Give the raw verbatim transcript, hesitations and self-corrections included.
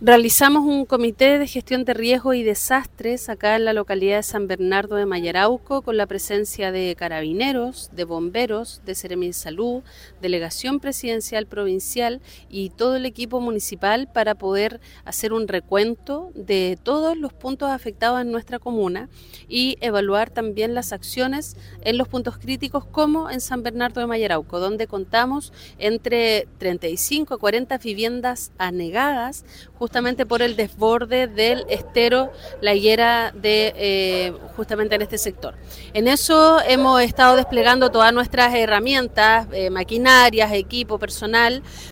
Realizamos un comité de gestión de riesgos y desastres acá en la localidad de San Bernardo de Mayarauco con la presencia de carabineros, de bomberos, de Seremi de Salud, delegación presidencial provincial y todo el equipo municipal para poder hacer un recuento de todos los puntos afectados en nuestra comuna y evaluar también las acciones en los puntos críticos como en San Bernardo de Mayarauco, donde contamos entre treinta y cinco a cuarenta viviendas anegadas justamente por el desborde del estero La Higuera de eh, justamente en este sector. En eso hemos estado desplegando todas nuestras herramientas, eh, maquinarias, equipo, personal,